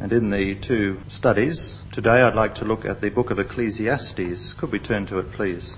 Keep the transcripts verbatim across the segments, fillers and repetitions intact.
And in the two studies today, I'd like to look at the book of Ecclesiastes. Could we turn to it, please?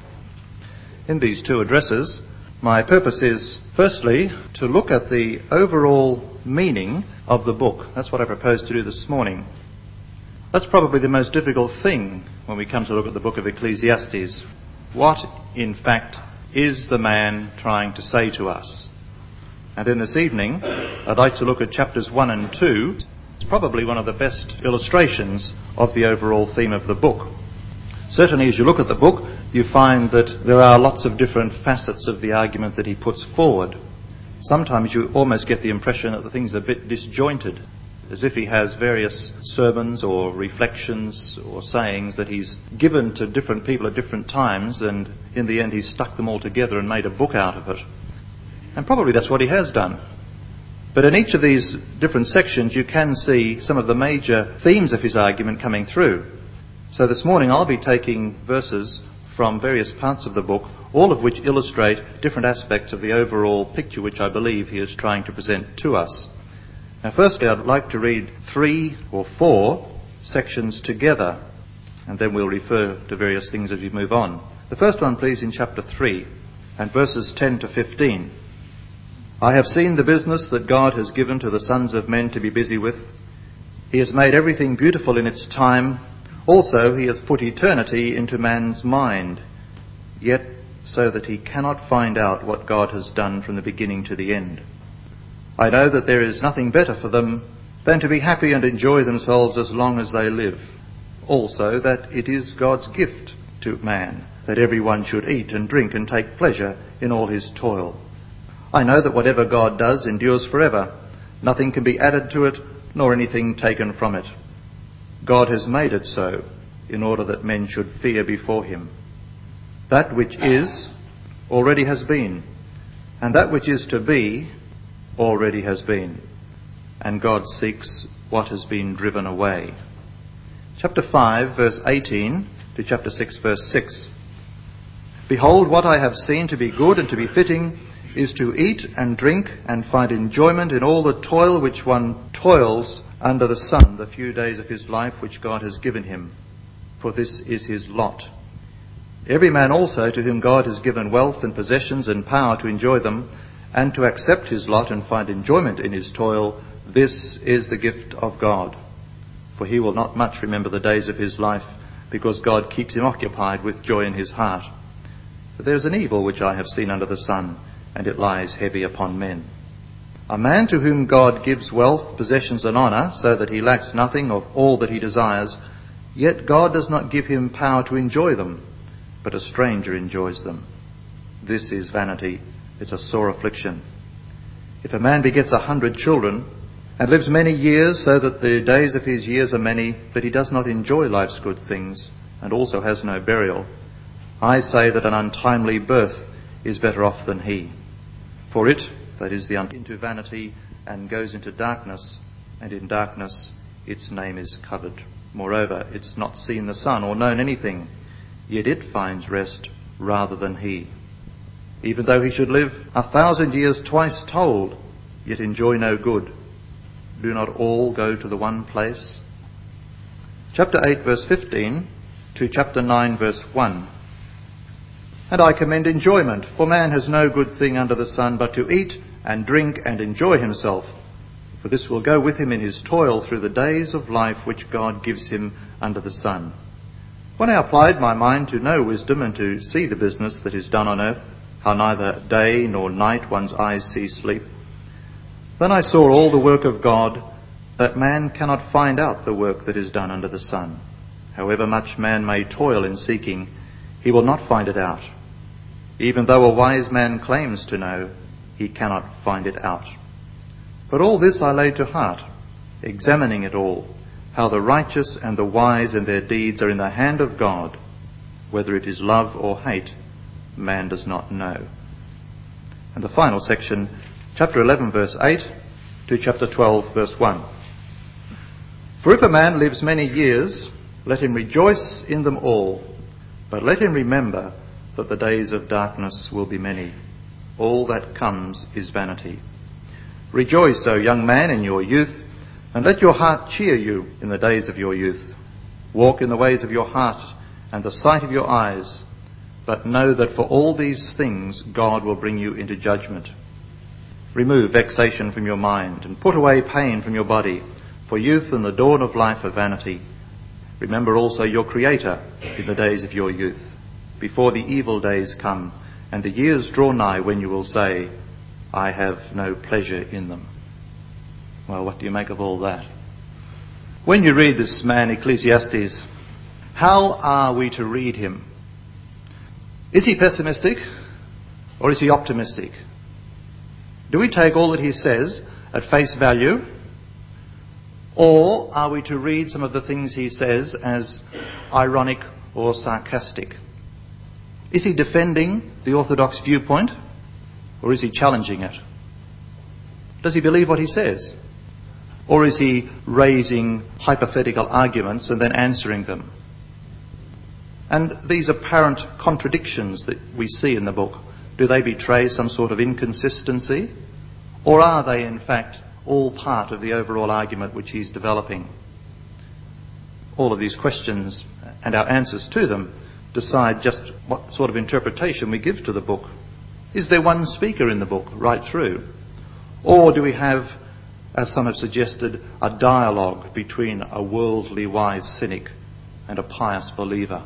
In these two addresses, my purpose is, firstly, to look at the overall meaning of the book. That's what I propose to do this morning. That's probably the most difficult thing when we come to look at the book of Ecclesiastes. What, in fact, is the man trying to say to us? And in this evening, I'd like to look at chapters one and two. It's probably one of the best illustrations of the overall theme of the book. Certainly, as you look at the book, you find that there are lots of different facets of the argument that he puts forward. Sometimes you almost get the impression that the thing's a bit disjointed, as if he has various sermons or reflections or sayings that he's given to different people at different times, and in the end he's stuck them all together and made a book out of it. And probably that's what he has done. But in each of these different sections you can see some of the major themes of his argument coming through. So this morning I'll be taking verses from various parts of the book, all of which illustrate different aspects of the overall picture which I believe he is trying to present to us. Now, firstly, I'd like to read three or four sections together, and then we'll refer to various things as we move on. The first one, please, in chapter three, and verses ten to fifteen. I have seen the business that God has given to the sons of men to be busy with. He has made everything beautiful in its time. Also, he has put eternity into man's mind, yet so that he cannot find out what God has done from the beginning to the end. I know that there is nothing better for them than to be happy and enjoy themselves as long as they live. Also, that it is God's gift to man that everyone should eat and drink and take pleasure in all his toil. I know that whatever God does endures forever. Nothing can be added to it, nor anything taken from it. God has made it so, in order that men should fear before him. That which is, already has been, and that which is to be, already has been, and God seeks what has been driven away. Chapter five, verse eighteen to chapter six, verse six. Behold, what I have seen to be good and to be fitting is to eat and drink and find enjoyment in all the toil which one toils under the sun, the few days of his life which God has given him, for this is his lot. Every man also to whom God has given wealth and possessions and power to enjoy them, and to accept his lot and find enjoyment in his toil, this is the gift of God. For he will not much remember the days of his life, because God keeps him occupied with joy in his heart. But there is an evil which I have seen under the sun, and it lies heavy upon men. A man to whom God gives wealth, possessions and honour, so that he lacks nothing of all that he desires, yet God does not give him power to enjoy them, but a stranger enjoys them. This is vanity. It's a sore affliction. If a man begets a hundred children and lives many years, so that the days of his years are many, but he does not enjoy life's good things, and also has no burial, I say that an untimely birth is better off than he. For it, that is the un- into vanity, and goes into darkness, and in darkness its name is covered. Moreover, it's not seen the sun or known anything, yet it finds rest rather than he. Even though he should live a thousand years twice told, yet enjoy no good, do not all go to the one place? Chapter eight, verse fifteen to chapter nine, verse one. And I commend enjoyment, for man has no good thing under the sun but to eat and drink and enjoy himself, for this will go with him in his toil through the days of life which God gives him under the sun. When I applied my mind to know wisdom and to see the business that is done on earth, how neither day nor night one's eyes see sleep, then I saw all the work of God, that man cannot find out the work that is done under the sun. However much man may toil in seeking, he will not find it out. Even though a wise man claims to know, he cannot find it out. But all this I laid to heart, examining it all, how the righteous and the wise in their deeds are in the hand of God. Whether it is love or hate, man does not know. And the final section, chapter eleven, verse eight to chapter twelve, verse one. For if a man lives many years, let him rejoice in them all, but let him remember that the days of darkness will be many. All that comes is vanity. Rejoice, O young man, in your youth, And let your heart cheer you in the days of your youth. Walk in the ways of your heart and the sight of your eyes, but know that for all these things God will bring you into judgment. Remove vexation from your mind and put away pain from your body, for youth and the dawn of life are vanity. Remember also your Creator in the days of your youth, before the evil days come and the years draw nigh when you will say, I have no pleasure in them. Well, what do you make of all that? When you read this man, Ecclesiastes, how are we to read him? Is he pessimistic or is he optimistic? Do we take all that he says at face value, or are we to read some of the things he says as ironic or sarcastic? Is he defending the orthodox viewpoint, or is he challenging it? Does he believe what he says? Or is he raising hypothetical arguments and then answering them? And these apparent contradictions that we see in the book, do they betray some sort of inconsistency? Or are they, in fact, all part of the overall argument which he's developing? All of these questions and our answers to them decide just what sort of interpretation we give to the book. Is there one speaker in the book right through? Or do we have, as some have suggested, a dialogue between a worldly wise cynic and a pious believer?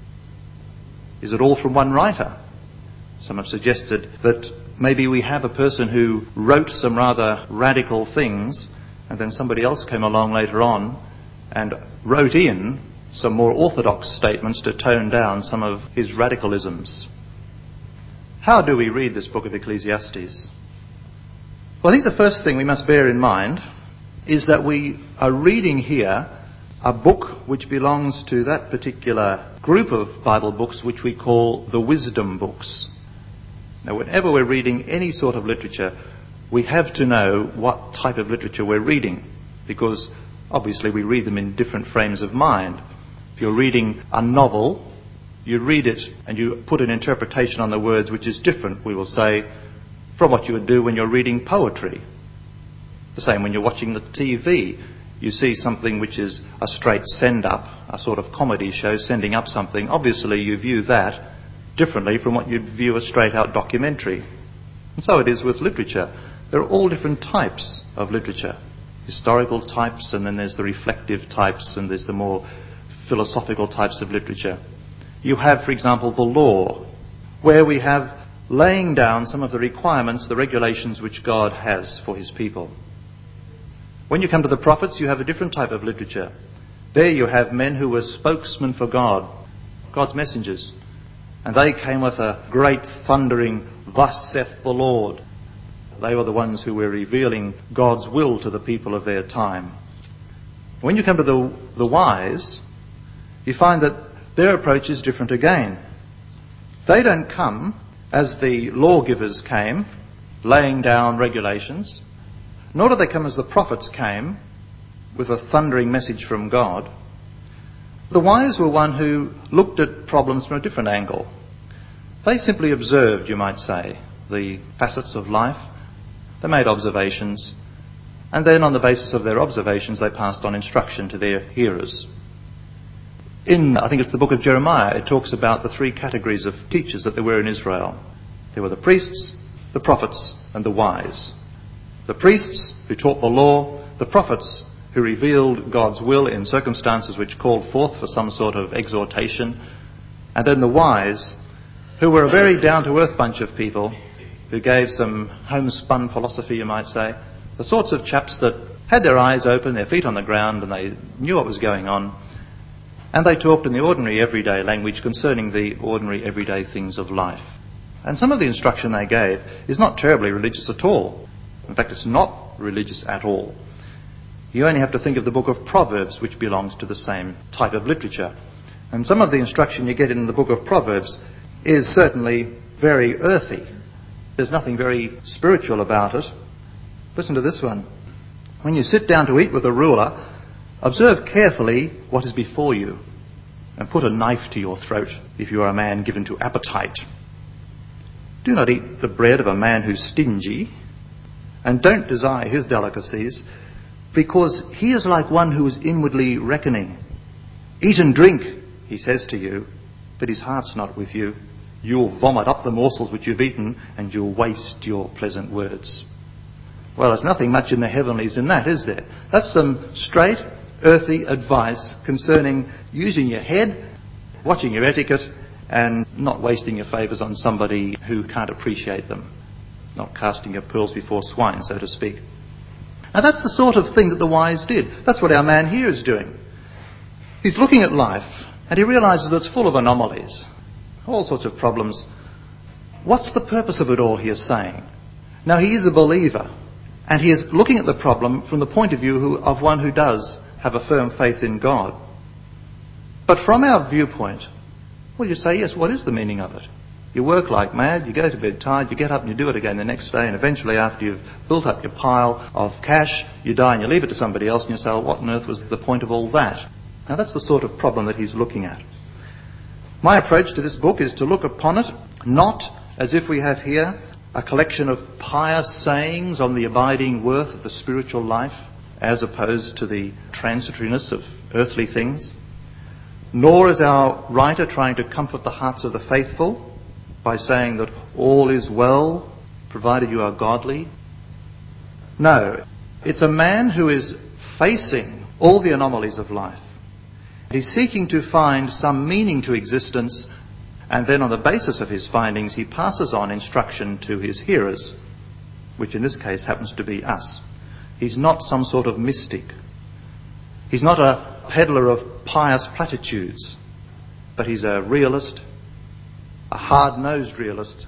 Is it all from one writer? Some have suggested that maybe we have a person who wrote some rather radical things and then somebody else came along later on and wrote in some more orthodox statements to tone down some of his radicalisms. How do we read this book of Ecclesiastes? Well, I think the first thing we must bear in mind is that we are reading here a book which belongs to that particular group of Bible books which we call the wisdom books. Now, whenever we're reading any sort of literature, we have to know what type of literature we're reading, because obviously we read them in different frames of mind. If you're reading a novel, you read it and you put an interpretation on the words which is different, we will say, from what you would do when you're reading poetry. The same when you're watching the T V. You see something which is a straight send-up, a sort of comedy show sending up something. Obviously you view that differently from what you'd view a straight-out documentary. And so it is with literature. There are all different types of literature. Historical types, and then there's the reflective types, and there's the more philosophical types of literature. You have, for example, the law, where we have laying down some of the requirements, the regulations which God has for his people. When you come to the prophets, you have a different type of literature. There you have men who were spokesmen for God, God's messengers. And they came with a great thundering, thus saith the Lord. They were the ones who were revealing God's will to the people of their time. When you come to the, the wise, you find that their approach is different again. They don't come as the lawgivers came, laying down regulations, nor do they come as the prophets came, with a thundering message from God. The wise were one who looked at problems from a different angle. They simply observed, you might say, the facets of life. They made observations, and then on the basis of their observations they passed on instruction to their hearers. In, I think it's the book of Jeremiah, it talks about the three categories of teachers that there were in Israel. There were the priests, the prophets, and the wise. The priests who taught the law, the prophets who revealed God's will in circumstances which called forth for some sort of exhortation, and then the wise, who were a very down-to-earth bunch of people who gave some homespun philosophy, you might say, the sorts of chaps that had their eyes open, their feet on the ground, and they knew what was going on, and they talked in the ordinary everyday language concerning the ordinary everyday things of life. And some of the instruction they gave is not terribly religious at all. In fact, it's not religious at all. You only have to think of the book of Proverbs, which belongs to the same type of literature. And some of the instruction you get in the book of Proverbs is certainly very earthy. There's nothing very spiritual about it. Listen to this one. When you sit down to eat with a ruler, observe carefully what is before you, and put a knife to your throat if you are a man given to appetite. Do not eat the bread of a man who's stingy, and don't desire his delicacies, because he is like one who is inwardly reckoning. Eat and drink, he says to you, but his heart's not with you. You'll vomit up the morsels which you've eaten, and you'll waste your pleasant words. Well, there's nothing much in the heavenlies in that, is there? That's some straight, earthy advice concerning using your head, watching your etiquette, and not wasting your favours on somebody who can't appreciate them. Not casting your pearls before swine, so to speak. Now that's the sort of thing that the wise did. That's what our man here is doing. He's looking at life, and he realises that it's full of anomalies. All sorts of problems. What's the purpose of it all, he is saying? Now, he is a believer, and he is looking at the problem from the point of view who, of one who does have a firm faith in God. But from our viewpoint, well, you say, yes, what is the meaning of it? You work like mad, you go to bed tired, you get up and you do it again the next day, and eventually after you've built up your pile of cash, you die and you leave it to somebody else, and you say, well, what on earth was the point of all that? Now, that's the sort of problem that he's looking at. My approach to this book is to look upon it not as if we have here a collection of pious sayings on the abiding worth of the spiritual life as opposed to the transitoriness of earthly things, nor is our writer trying to comfort the hearts of the faithful by saying that all is well provided you are godly. No, it's a man who is facing all the anomalies of life. He's seeking to find some meaning to existence, and then on the basis of his findings he passes on instruction to his hearers, which in this case happens to be us. He's not some sort of mystic. He's not a peddler of pious platitudes, but he's a realist, a hard-nosed realist,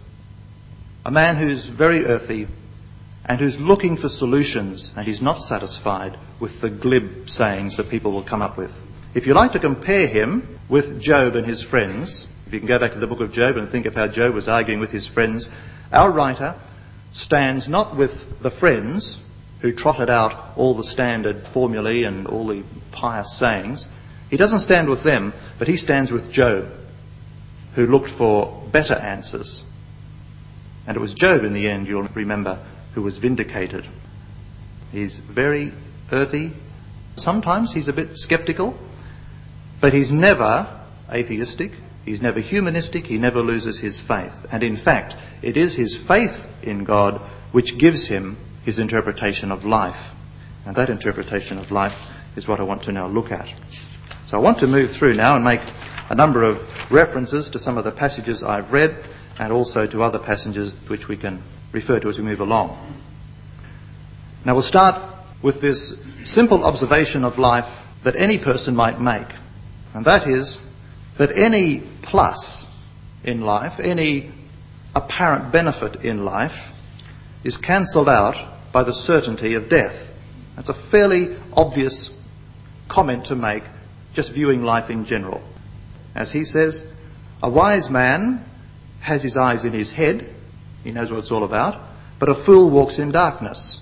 a man who's very earthy and who's looking for solutions, and he's not satisfied with the glib sayings that people will come up with. If you like to compare him with Job and his friends, if you can go back to the book of Job and think of how Job was arguing with his friends, our writer stands not with the friends who trotted out all the standard formulae and all the pious sayings. He doesn't stand with them, but he stands with Job, who looked for better answers. And it was Job in the end, you'll remember, who was vindicated. He's very earthy. Sometimes he's a bit sceptical. But he's never atheistic, he's never humanistic, he never loses his faith. And in fact, it is his faith in God which gives him his interpretation of life. And that interpretation of life is what I want to now look at. So I want to move through now and make a number of references to some of the passages I've read and also to other passages which we can refer to as we move along. Now we'll start with this simple observation of life that any person might make. And that is that any plus in life, any apparent benefit in life, is cancelled out by the certainty of death. That's a fairly obvious comment to make, just viewing life in general. As he says, a wise man has his eyes in his head, he knows what it's all about, but a fool walks in darkness.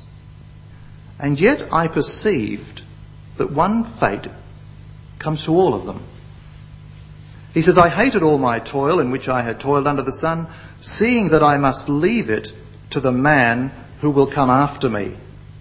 And yet I perceived that one fate comes to all of them. He says, I hated all my toil in which I had toiled under the sun, seeing that I must leave it to the man who will come after me.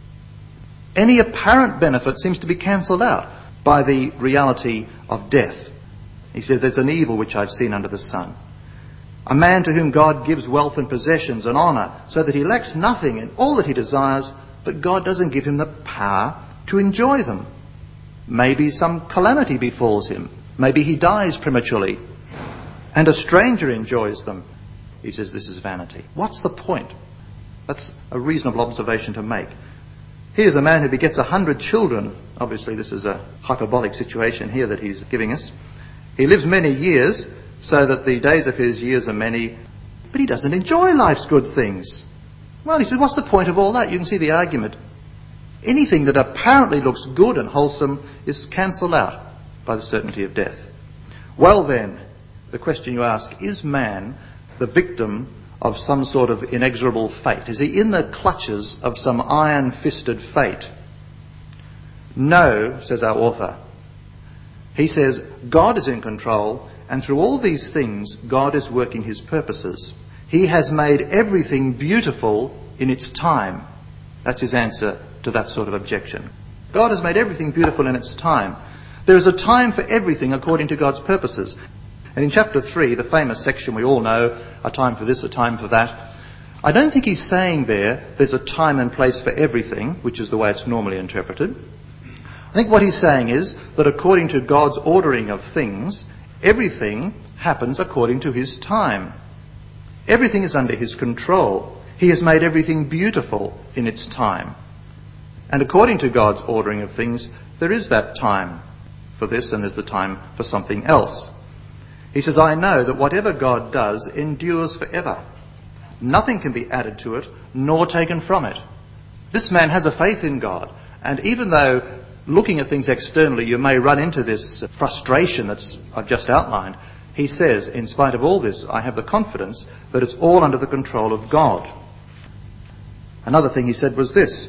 Any apparent benefit seems to be cancelled out by the reality of death. He says, there's an evil which I've seen under the sun. A man to whom God gives wealth and possessions and honour, so that he lacks nothing in all that he desires, but God doesn't give him the power to enjoy them. Maybe some calamity befalls him. Maybe he dies prematurely. And a stranger enjoys them. He says this is vanity. What's the point? That's a reasonable observation to make. Here's a man who begets a hundred children. Obviously this is a hyperbolic situation here that he's giving us. He lives many years, so that the days of his years are many, but he doesn't enjoy life's good things. Well, he says, what's the point of all that? You can see the argument. Anything that apparently looks good and wholesome is cancelled out by the certainty of death. Well then, the question you ask, is man the victim of some sort of inexorable fate? Is he in the clutches of some iron-fisted fate? No, says our author. He says, God is in control, and through all these things, God is working his purposes. He has made everything beautiful in its time. That's his answer to that sort of objection. God has made everything beautiful in its time. There is a time for everything according to God's purposes. And in chapter three, the famous section we all know, a time for this, a time for that, I don't think he's saying there there's a time and place for everything, which is the way it's normally interpreted. I think what he's saying is that according to God's ordering of things, everything happens according to his time. Everything is under his control. He has made everything beautiful in its time. And according to God's ordering of things, there is that time for this and there's the time for something else. He says, I know that whatever God does endures forever. Nothing can be added to it, nor taken from it. This man has a faith in God. And even though looking at things externally, you may run into this frustration that I've just outlined, he says, in spite of all this, I have the confidence that it's all under the control of God. Another thing he said was this: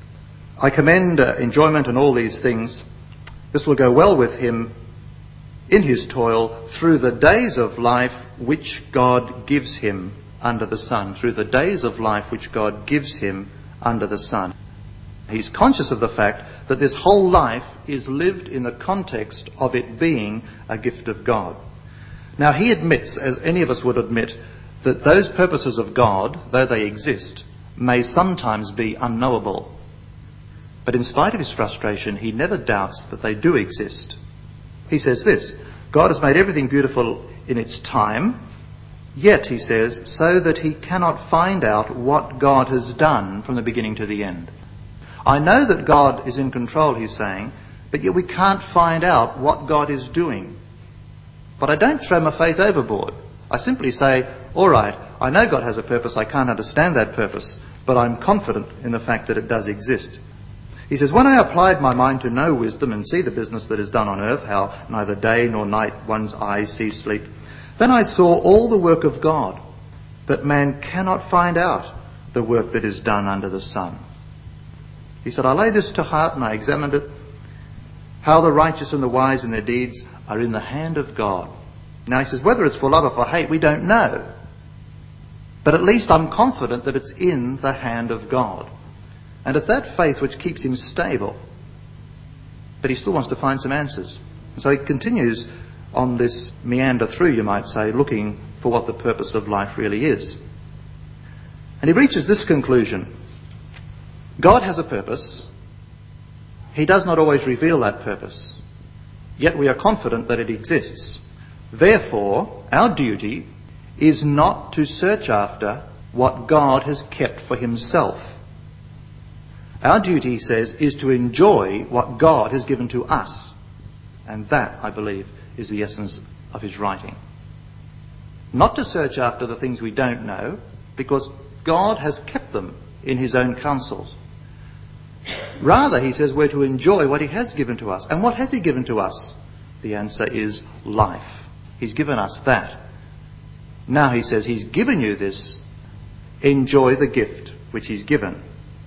I commend uh, enjoyment and all these things. This will go well with him in his toil through the days of life which God gives him under the sun. Through the days of life which God gives him under the sun. He's conscious of the fact that this whole life is lived in the context of it being a gift of God. Now he admits, as any of us would admit, that those purposes of God, though they exist, may sometimes be unknowable. But in spite of his frustration, he never doubts that they do exist. He says this: God has made everything beautiful in its time, yet, he says, so that he cannot find out what God has done from the beginning to the end. I know that God is in control, he's saying, but yet we can't find out what God is doing. But I don't throw my faith overboard. I simply say, all right, I know God has a purpose, I can't understand that purpose, but I'm confident in the fact that it does exist. He says, when I applied my mind to know wisdom and see the business that is done on earth, how neither day nor night one's eyes see sleep, then I saw all the work of God, that man cannot find out the work that is done under the sun. He said, I lay this to heart and I examined it, how the righteous and the wise in their deeds are in the hand of God. Now he says, whether it's for love or for hate, we don't know. But at least I'm confident that it's in the hand of God. And it's that faith which keeps him stable. But he still wants to find some answers. And so he continues on this meander through, you might say, looking for what the purpose of life really is. And he reaches this conclusion: God has a purpose. He does not always reveal that purpose. Yet we are confident that it exists. Therefore, our duty is not to search after what God has kept for himself. Our duty, he says, is to enjoy what God has given to us. And that, I believe, is the essence of his writing. Not to search after the things we don't know, because God has kept them in his own counsels. Rather, he says, we're to enjoy what he has given to us. And what has he given to us? The answer is life. He's given us that. Now he says, he's given you this. Enjoy the gift which he's given.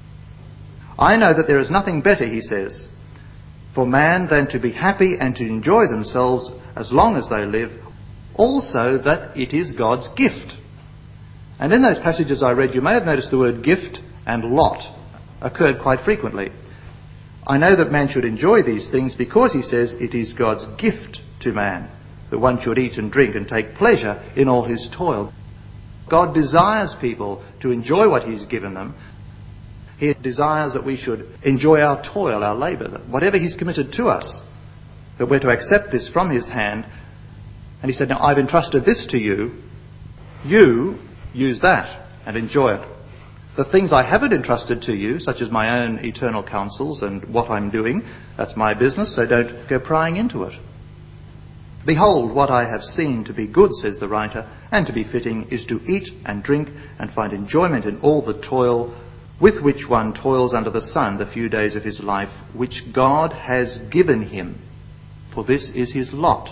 I know that there is nothing better, he says, for man than to be happy and to enjoy themselves as long as they live, also that it is God's gift. And in those passages I read, you may have noticed the word gift and lot occurred quite frequently. I know that man should enjoy these things because, he says, it is God's gift to man, that one should eat and drink and take pleasure in all his toil. God desires people to enjoy what he's given them. He desires that we should enjoy our toil, our labour, that whatever he's committed to us, that we're to accept this from his hand. And he said, now I've entrusted this to you. You use that and enjoy it. The things I haven't entrusted to you, such as my own eternal counsels and what I'm doing, that's my business, so don't go prying into it. Behold, what I have seen to be good, says the writer, and to be fitting, is to eat and drink and find enjoyment in all the toil with which one toils under the sun the few days of his life, which God has given him, for this is his lot.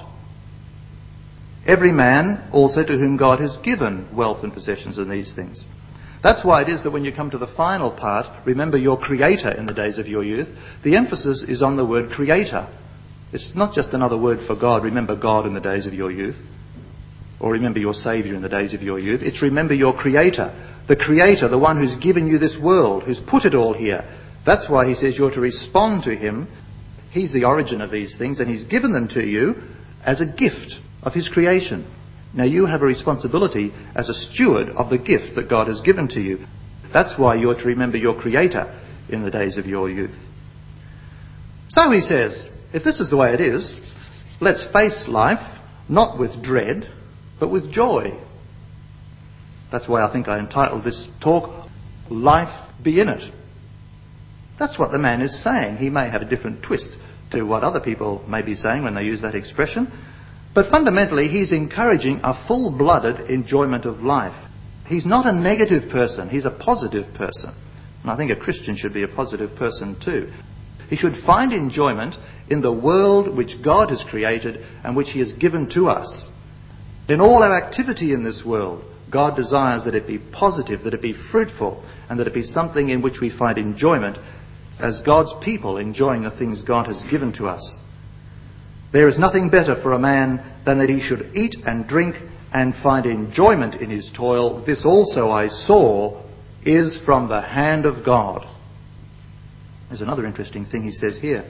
Every man also to whom God has given wealth and possessions and these things. That's why it is that when you come to the final part, remember your Creator in the days of your youth, the emphasis is on the word Creator. It's not just another word for God, remember God in the days of your youth, or remember your Saviour in the days of your youth. It's remember your Creator, the Creator, the one who's given you this world, who's put it all here, That's why he says you're to respond to him. He's the origin of these things, and he's given them to you as a gift of his creation. Now you have a responsibility as a steward of the gift that God has given to you. That's why you're to remember your Creator in the days of your youth. So he says, if this is the way it is, let's face life not with dread, but with joy. That's why I think I entitled this talk, Life Be In It. That's what the man is saying. He may have a different twist to what other people may be saying when they use that expression, but fundamentally he's encouraging a full-blooded enjoyment of life. He's not a negative person, he's a positive person. And I think a Christian should be a positive person too. He should find enjoyment in the world which God has created and which he has given to us. In all our activity in this world, God desires that it be positive, that it be fruitful, and that it be something in which we find enjoyment as God's people enjoying the things God has given to us. There is nothing better for a man than that he should eat and drink and find enjoyment in his toil. This also I saw is from the hand of God. There's another interesting thing he says here.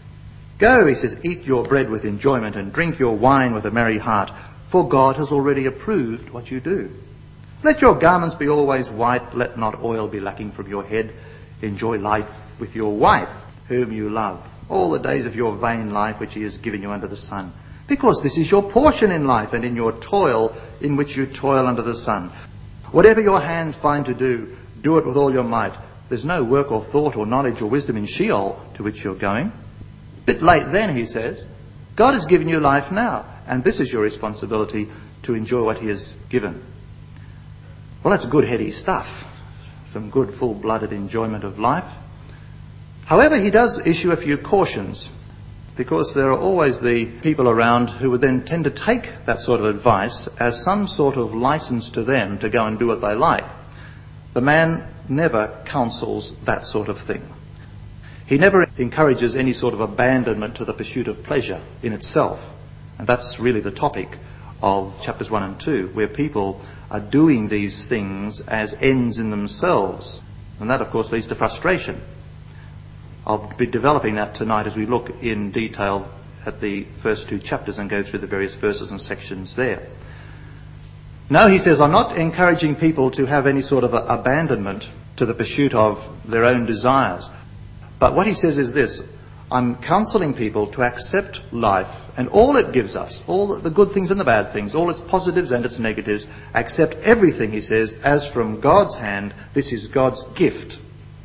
Go, he says, eat your bread with enjoyment and drink your wine with a merry heart, for God has already approved what you do. Let your garments be always white, let not oil be lacking from your head. Enjoy life with your wife, whom you love, all the days of your vain life which he has given you under the sun. Because this is your portion in life and in your toil in which you toil under the sun. Whatever your hands find to do, do it with all your might. There's no work or thought or knowledge or wisdom in Sheol to which you're going. Bit late then, he says. God has given you life now, and this is your responsibility to enjoy what he has given. Well, that's good heady stuff. Some good full-blooded enjoyment of life. However, he does issue a few cautions, because there are always the people around who would then tend to take that sort of advice as some sort of license to them to go and do what they like. The man never counsels that sort of thing. He never encourages any sort of abandonment to the pursuit of pleasure in itself. And that's really the topic of chapters one and two, where people are doing these things as ends in themselves. And that, of course, leads to frustration. I'll be developing that tonight as we look in detail at the first two chapters and go through the various verses and sections there. No, he says, I'm not encouraging people to have any sort of a abandonment to the pursuit of their own desires. But what he says is this: I'm counselling people to accept life and all it gives us, all the good things and the bad things, all its positives and its negatives. Accept everything, he says, as from God's hand. This is God's gift.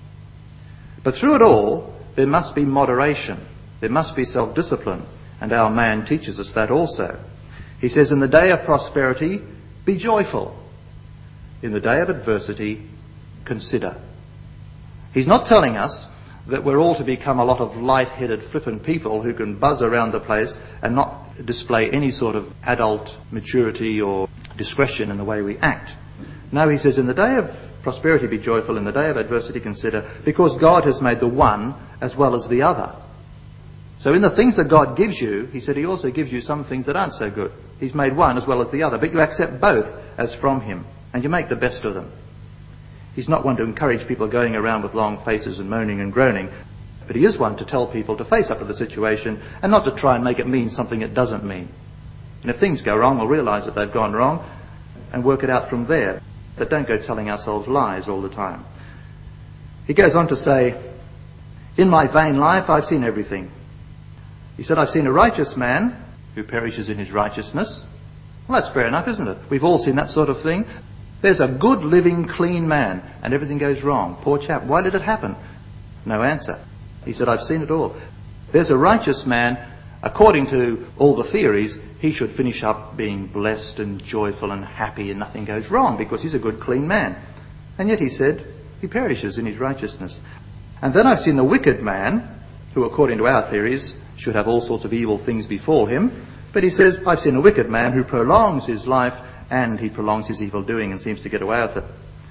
But through it all, there must be moderation. There must be self-discipline. And our man teaches us that also. He says, in the day of prosperity, be joyful. In the day of adversity, consider. He's not telling us that we're all to become a lot of light-headed, flippant people who can buzz around the place and not display any sort of adult maturity or discretion in the way we act. No, he says, in the day of prosperity be joyful, in the day of adversity consider, because God has made the one as well as the other. So in the things that God gives you, he said he also gives you some things that aren't so good. He's made one as well as the other, but you accept both as from him, and you make the best of them. He's not one to encourage people going around with long faces and moaning and groaning, but he is one to tell people to face up to the situation and not to try and make it mean something it doesn't mean. And if things go wrong, we'll realise that they've gone wrong and work it out from there. But don't go telling ourselves lies all the time. He goes on to say, in my vain life I've seen everything. He said, I've seen a righteous man who perishes in his righteousness. Well, that's fair enough, isn't it? We've all seen that sort of thing. There's a good, living, clean man, and everything goes wrong. Poor chap. Why did it happen? No answer. He said, I've seen it all. There's a righteous man. According to all the theories, he should finish up being blessed and joyful and happy and nothing goes wrong because he's a good, clean man. And yet he said, he perishes in his righteousness. And then I've seen the wicked man, who according to our theories should have all sorts of evil things befall him. But he says, I've seen a wicked man who prolongs his life and he prolongs his evil doing and seems to get away with it.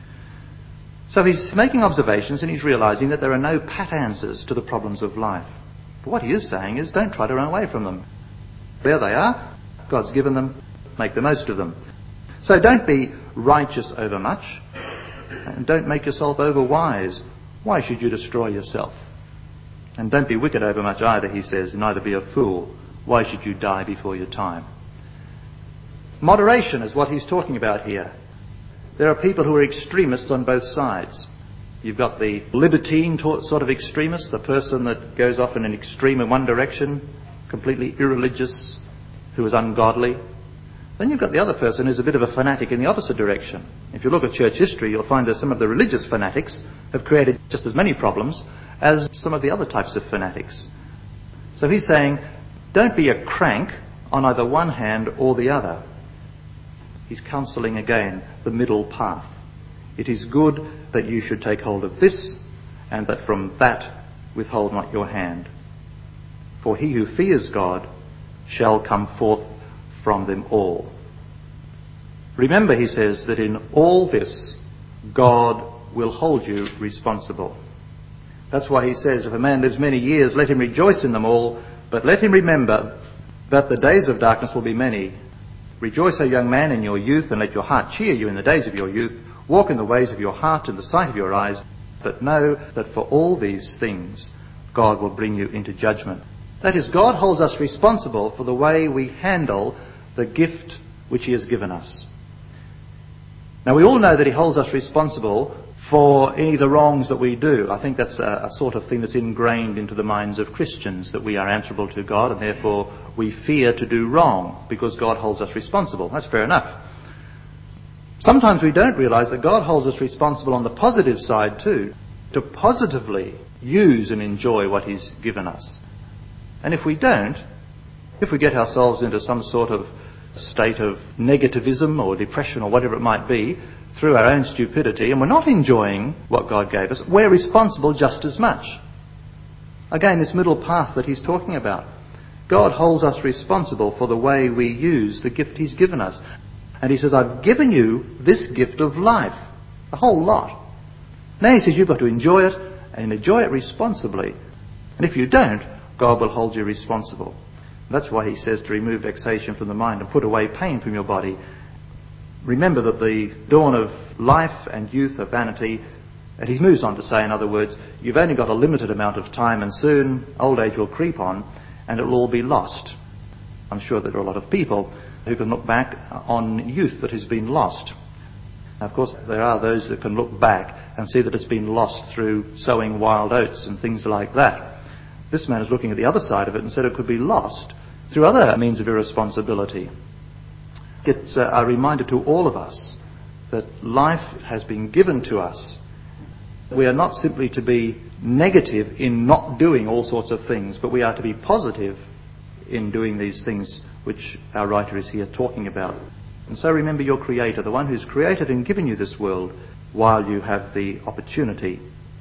So he's making observations and he's realising that there are no pat answers to the problems of life. But what he is saying is, don't try to run away from them. There they are. God's given them. Make the most of them. So don't be righteous over much, and don't make yourself over wise why should you destroy yourself? And don't be wicked overmuch either, he says, neither be a fool. Why should you die before your time? Moderation is what he's talking about here. There are people who are extremists on both sides. You've got the libertine sort of extremist, the person that goes off in an extreme in one direction, completely irreligious, who is ungodly. Then you've got the other person who's a bit of a fanatic in the opposite direction. If you look at church history, you'll find that some of the religious fanatics have created just as many problems as some of the other types of fanatics. So he's saying, don't be a crank on either one hand or the other. He's counselling again the middle path. It is good that you should take hold of this, and that from that withhold not your hand. For he who fears God shall come forth from them all. Remember, he says, that in all this God will hold you responsible. That's why he says, if a man lives many years, let him rejoice in them all, but let him remember that the days of darkness will be many. Rejoice, O young man, in your youth, and let your heart cheer you in the days of your youth. Walk in the ways of your heart in the sight of your eyes, but know that for all these things God will bring you into judgment. That is, God holds us responsible for the way we handle the gift which he has given us. Now, we all know that he holds us responsible for any of the wrongs that we do. I think that's a, a sort of thing that's ingrained into the minds of Christians, that we are answerable to God, and therefore we fear to do wrong because God holds us responsible. That's fair enough. Sometimes we don't realise that God holds us responsible on the positive side too, to positively use and enjoy what he's given us. And if we don't, if we get ourselves into some sort of state of negativism or depression or whatever it might be, through our own stupidity, and we're not enjoying what God gave us, we're responsible just as much. Again, this middle path that he's talking about. God holds us responsible for the way we use the gift he's given us. And he says, I've given you this gift of life, the whole lot. Now he says you've got to enjoy it, and enjoy it responsibly. And if you don't, God will hold you responsible. That's why he says to remove vexation from the mind and put away pain from your body. Remember that the dawn of life and youth are vanity. And he moves on to say, in other words, you've only got a limited amount of time, and soon old age will creep on and it will all be lost. I'm sure there are a lot of people who can look back on youth that has been lost. Now, of course, there are those that can look back and see that it's been lost through sowing wild oats and things like that. This man is looking at the other side of it and said it could be lost through other means of irresponsibility. It's a reminder to all of us that life has been given to us. We are not simply to be negative in not doing all sorts of things, but we are to be positive in doing these things which our writer is here talking about. And so remember your Creator, the one who's created and given you this world, while you have the opportunity.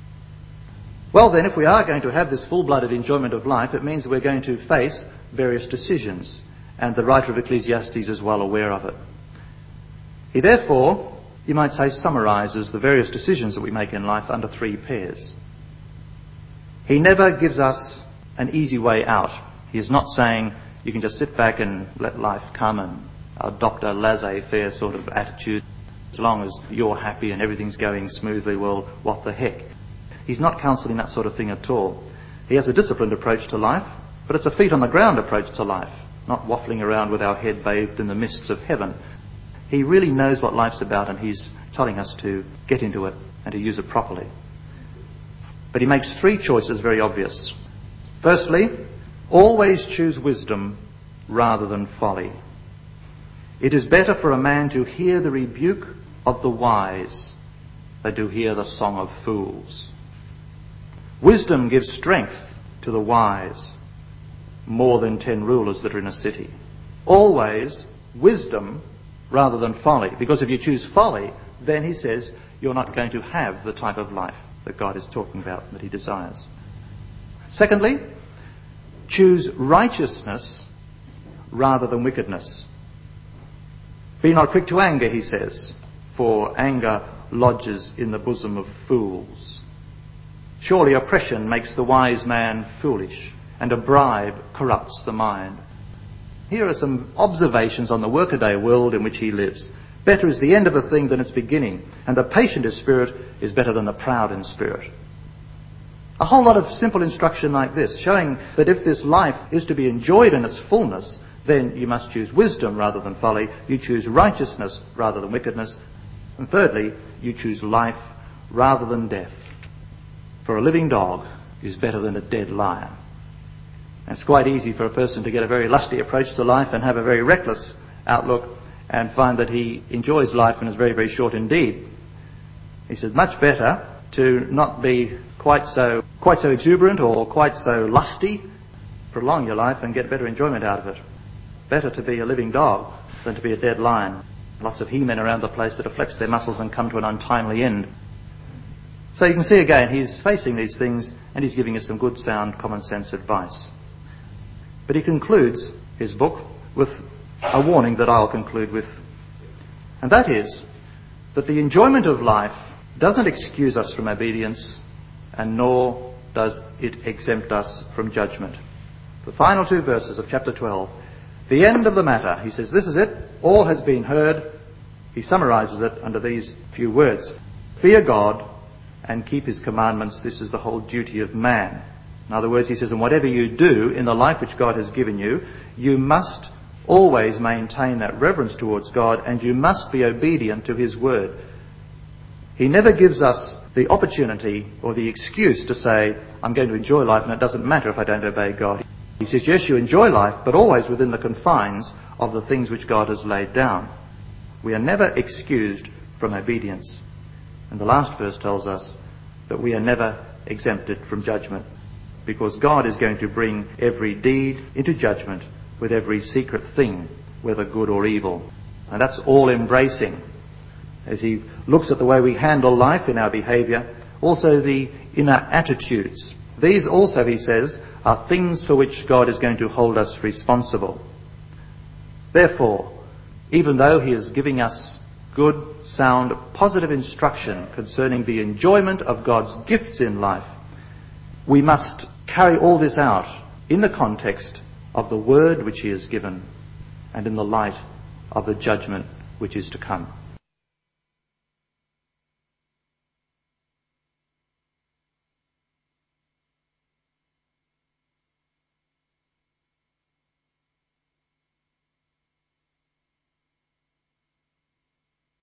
Well then, if we are going to have this full-blooded enjoyment of life, it means we're going to face various decisions. And the writer of Ecclesiastes is well aware of it. He therefore, you might say, summarises the various decisions that we make in life under three pairs. He never gives us an easy way out. He is not saying you can just sit back and let life come and adopt a laissez-faire sort of attitude. As long as you're happy and everything's going smoothly, well, what the heck? He's not counselling that sort of thing at all. He has a disciplined approach to life, but it's a feet-on-the-ground approach to life. Not waffling around with our head bathed in the mists of heaven. He really knows what life's about, and he's telling us to get into it and to use it properly. But he makes three choices very obvious. Firstly, always choose wisdom rather than folly. It is better for a man to hear the rebuke of the wise than to hear the song of fools. Wisdom gives strength to the wise, more than ten rulers that are in a city. Always wisdom rather than folly. Because if you choose folly, then he says you're not going to have the type of life that God is talking about, that he desires. Secondly, choose righteousness rather than wickedness. Be not quick to anger, he says, for anger lodges in the bosom of fools. Surely oppression makes the wise man foolish, and a bribe corrupts the mind. Here are some observations on the workaday world in which he lives. Better is the end of a thing than its beginning, and the patient in spirit is better than the proud in spirit. A whole lot of simple instruction like this, showing that if this life is to be enjoyed in its fullness, then you must choose wisdom rather than folly, you choose righteousness rather than wickedness, and thirdly, you choose life rather than death. For a living dog is better than a dead lion. And it's quite easy for a person to get a very lusty approach to life and have a very reckless outlook and find that he enjoys life and is very, very short indeed. He says, much better to not be quite so quite so exuberant or quite so lusty. Prolong your life and get better enjoyment out of it. Better to be a living dog than to be a dead lion. Lots of he-men around the place that have flexed their muscles and come to an untimely end. So you can see again, he's facing these things and he's giving us some good, sound, common sense advice. But he concludes his book with a warning that I'll conclude with. And that is that the enjoyment of life doesn't excuse us from obedience, and nor does it exempt us from judgment. The final two verses of chapter twelve, the end of the matter, he says, this is it, all has been heard. He summarizes it under these few words. Fear God and keep his commandments, this is the whole duty of man. In other words, he says, and whatever you do in the life which God has given you, you must always maintain that reverence towards God, and you must be obedient to his word. He never gives us the opportunity or the excuse to say, I'm going to enjoy life and it doesn't matter if I don't obey God. He says, yes, you enjoy life, but always within the confines of the things which God has laid down. We are never excused from obedience. And the last verse tells us that we are never exempted from judgment, because God is going to bring every deed into judgment with every secret thing, whether good or evil. And that's all embracing. As he looks at the way we handle life in our behaviour, also the inner attitudes. These also, he says, are things for which God is going to hold us responsible. Therefore, even though he is giving us good, sound, positive instruction concerning the enjoyment of God's gifts in life, we must carry all this out in the context of the word which he has given and in the light of the judgment which is to come.